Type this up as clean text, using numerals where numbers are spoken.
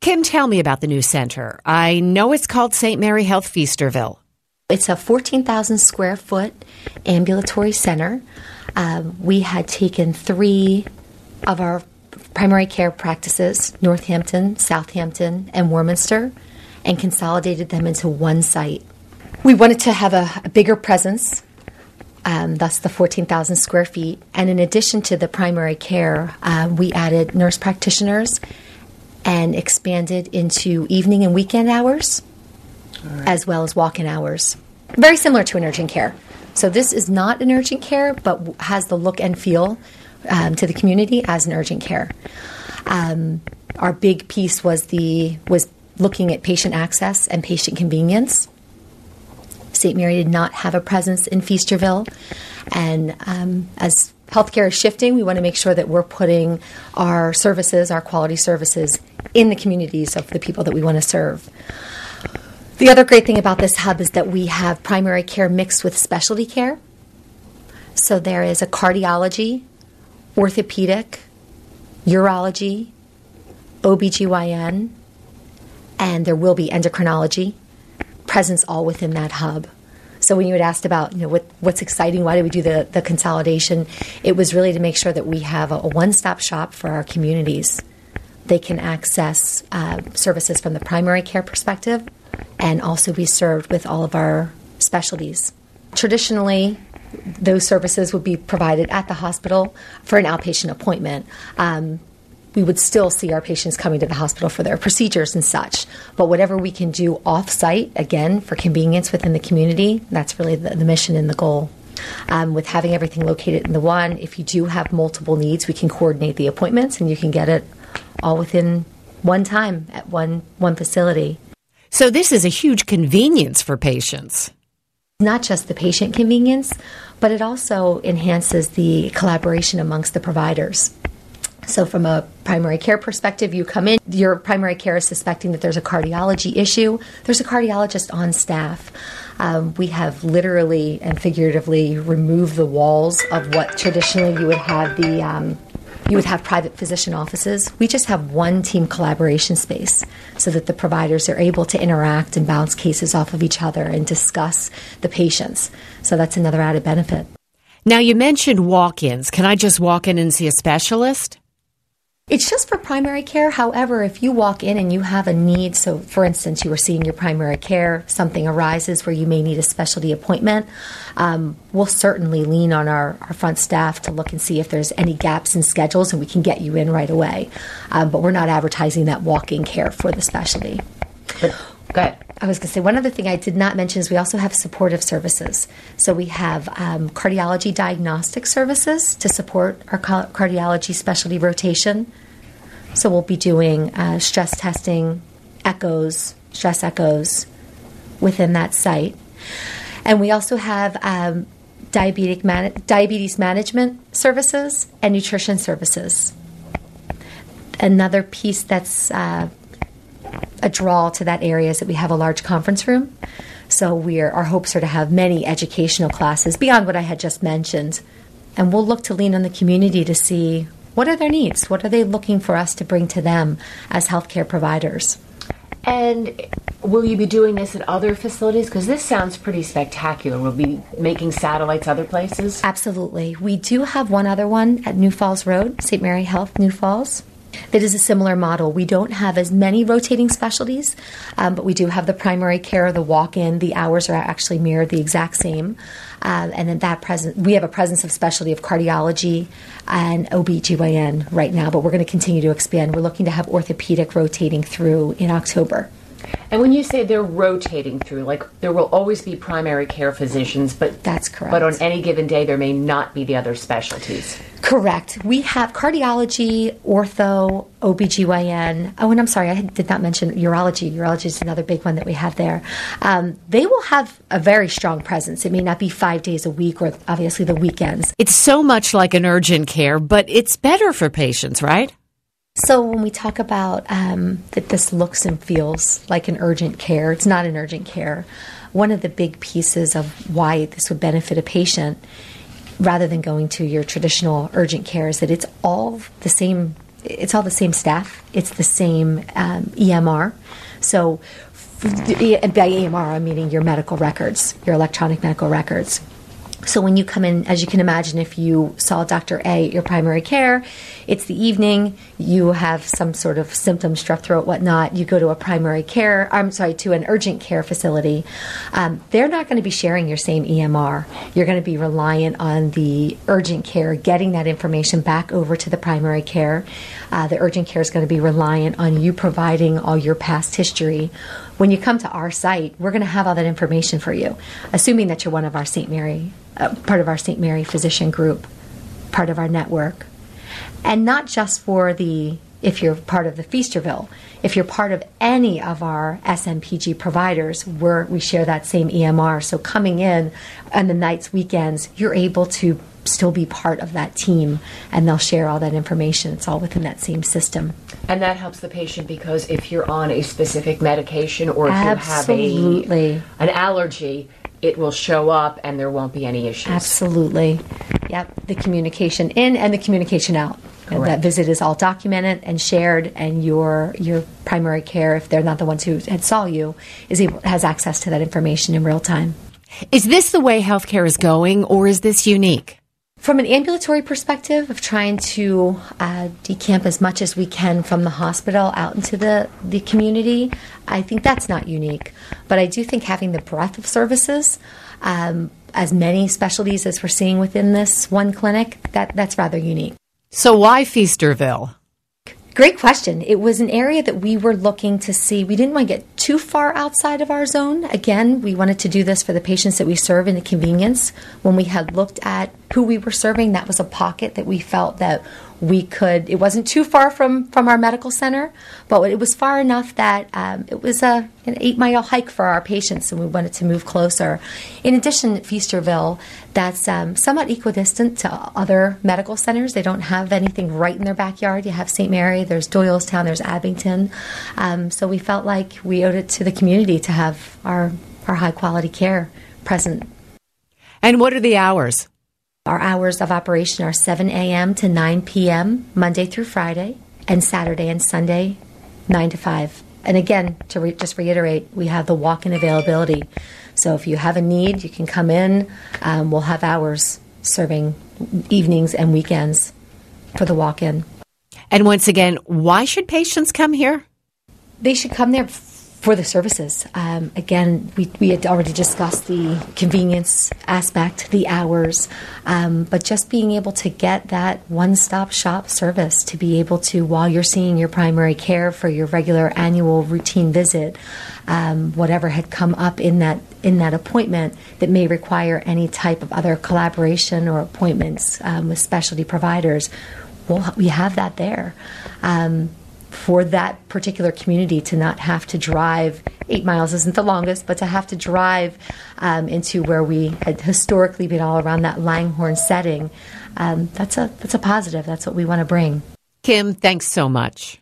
Kim, tell me about the new center. I know it's called St. Mary Health Feasterville. It's a 14,000 square foot ambulatory center. We had taken 3 of our primary care practices, Northampton, Southampton, and Warminster, and consolidated them into one site. We wanted to have a bigger presence, thus the 14,000 square feet. And in addition to the primary care, we added nurse practitioners and expanded into evening and weekend hours, as well as walk-in hours. Very similar to an urgent care. So this is not an urgent care, but has the look and feel to the community as an urgent care. Our big piece was looking at patient access and patient convenience. St. Mary did not have a presence in Feasterville, and as healthcare is shifting, we want to make sure that we're putting our services, our quality services, in the communities of the people that we want to serve. The other great thing about this hub is that we have primary care mixed with specialty care. So there is a cardiology, orthopedic, urology, OBGYN, and there will be endocrinology presence all within that hub. So when you had asked about, what's exciting, why did we do the consolidation, it was really to make sure that we have a one-stop shop for our communities. They can access services from the primary care perspective and also be served with all of our specialties. Traditionally, those services would be provided at the hospital for an outpatient appointment. We would still see our patients coming to the hospital for their procedures and such. But whatever we can do off-site, again, for convenience within the community, that's really the mission and the goal. With having everything located in the one, if you do have multiple needs, we can coordinate the appointments and you can get it all within one time at one facility. So this is a huge convenience for patients. Not just the patient convenience, but it also enhances the collaboration amongst the providers. So from a primary care perspective, you come in, your primary care is suspecting that there's a cardiology issue. There's a cardiologist on staff. We have literally and figuratively removed the walls of what traditionally you would have you would have private physician offices. We just have one team collaboration space so that the providers are able to interact and bounce cases off of each other and discuss the patients. So that's another added benefit. Now, you mentioned walk-ins. Can I just walk in and see a specialist? It's just for primary care. However, if you walk in and you have a need, so for instance, you were seeing your primary care, something arises where you may need a specialty appointment, we'll certainly lean on our front staff to look and see if there's any gaps in schedules and we can get you in right away. But we're not advertising that walk-in care for the specialty. But, go ahead. I was going to say, one other thing I did not mention is we also have supportive services. So we have cardiology diagnostic services to support our cardiology specialty rotation. So we'll be doing stress testing, echoes, stress echoes within that site. And we also have diabetes management services and nutrition services. Another piece that's a draw to that area is that we have a large conference room. So our hopes are to have many educational classes beyond what I had just mentioned. And we'll look to lean on the community to see what are their needs, what are they looking for us to bring to them as healthcare providers. And will you be doing this at other facilities? Because this sounds pretty spectacular. We'll be making satellites other places? Absolutely. We do have one other one at New Falls Road, St. Mary Health, New Falls. That is a similar model. We don't have as many rotating specialties, but we do have the primary care, the walk-in. The hours are actually mirrored the exact same. And then we have a presence of specialty of cardiology and OBGYN right now, but we're going to continue to expand. We're looking to have orthopedic rotating through in October. And when you say they're rotating through, like there will always be primary care physicians, but that's correct. But on any given day, there may not be the other specialties. Correct. We have cardiology, ortho, OBGYN. Oh, and I'm sorry, I did not mention urology. Urology is another big one that we have there. They will have a very strong presence. It may not be 5 days a week or obviously the weekends. It's so much like an urgent care, but it's better for patients, right? So when we talk about that this looks and feels like an urgent care, it's not an urgent care. One of the big pieces of why this would benefit a patient rather than going to your traditional urgent care is that it's all the same it's all the same staff. It's the same EMR. So by EMR, I'm meaning your medical records, your electronic medical records. So when you come in, as you can imagine, if you saw Dr. A at your primary care, it's the evening, you have some sort of symptoms, strep throat, whatnot, you go to to an urgent care facility, they're not going to be sharing your same EMR. You're going to be reliant on the urgent care, getting that information back over to the primary care. The urgent care is going to be reliant on you providing all your past history. When you come to our site, we're going to have all that information for you, assuming that you're one of our St. Mary, part of our St. Mary physician group, part of our network. And not just if you're part of the Feasterville, if you're part of any of our SMPG providers, we share that same EMR. So coming in on the nights, weekends, you're able to still be part of that team, and they'll share all that information. It's all within that same system. And that helps the patient because if you're on a specific medication or if Absolutely. you have an allergy, it will show up and there won't be any issues. Absolutely. Yep. The communication in and the communication out. And that visit is all documented and shared, and your primary care, if they're not the ones who had saw you, has access to that information in real time. Is this the way healthcare is going, or is this unique? From an ambulatory perspective of trying to decamp as much as we can from the hospital out into the community, I think that's not unique. But I do think having the breadth of services, as many specialties as we're seeing within this one clinic, that's rather unique. So why Feasterville? Great question. It was an area that we were looking to see. We didn't want to get too far outside of our zone. Again, we wanted to do this for the patients that we serve in the convenience. When we had looked at who we were serving, that was a pocket that we felt that we could. It wasn't too far from our medical center, but it was far enough that it was an 8-mile hike for our patients, and we wanted to move closer. In addition, Feasterville, that's somewhat equidistant to other medical centers. They don't have anything right in their backyard. You have St. Mary, there's Doylestown, there's Abington. So we felt like we owed it to the community to have our high-quality care present. And what are the hours? Our hours of operation are 7 a.m. to 9 p.m., Monday through Friday, and Saturday and Sunday, 9 to 5. And again, to just reiterate, we have the walk-in availability. So if you have a need, you can come in. We'll have hours serving evenings and weekends for the walk-in. And once again, why should patients come here? They should come there for the services. Again, we had already discussed the convenience aspect, the hours, but just being able to get that one-stop shop service to be able to, while you're seeing your primary care for your regular annual routine visit, whatever had come up in that appointment that may require any type of other collaboration or appointments with specialty providers, we have that there. For that particular community to not have to drive, 8 miles isn't the longest, but to have to drive into where we had historically been all around that Langhorne setting, that's a positive. That's what we want to bring. Kim, thanks so much.